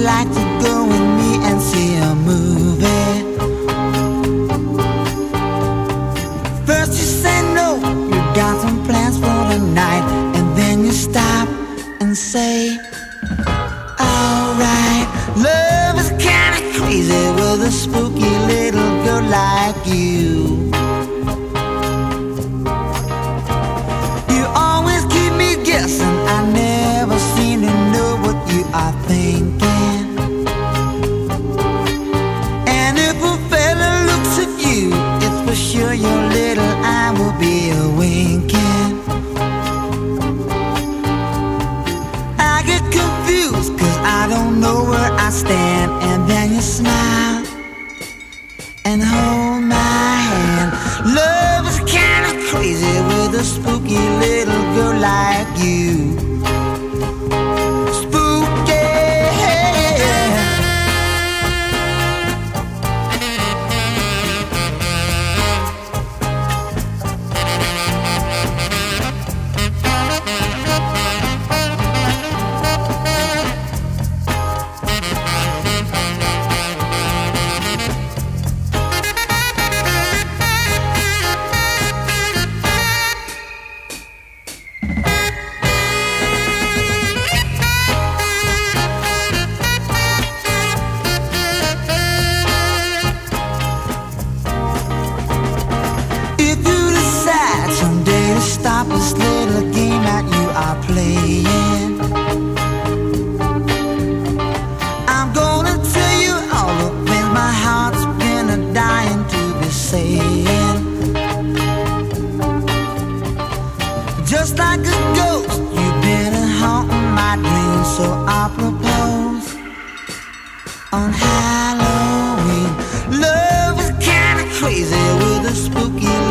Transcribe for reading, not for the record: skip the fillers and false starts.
like to go with me and see a movie? First you say no, you got some plans for the night, and then you stop and say, alright. Love is kinda crazy with a spooky little girl like you. You always keep me guessing, I never seem to know what you are thinking. And if a fella looks at you, it's for sure your little eye will be a winking. I get confused cause I don't know where I stand, and then you smile and hold my hand. Love is kinda crazy with a spooky little girl like you. Spooky. Stop this little game that you are playing. I'm gonna tell you all the things my heart's been dying to be saying. Just like a ghost, you've been haunting my dreams, so I propose on Halloween. Love is kinda crazy with a spooky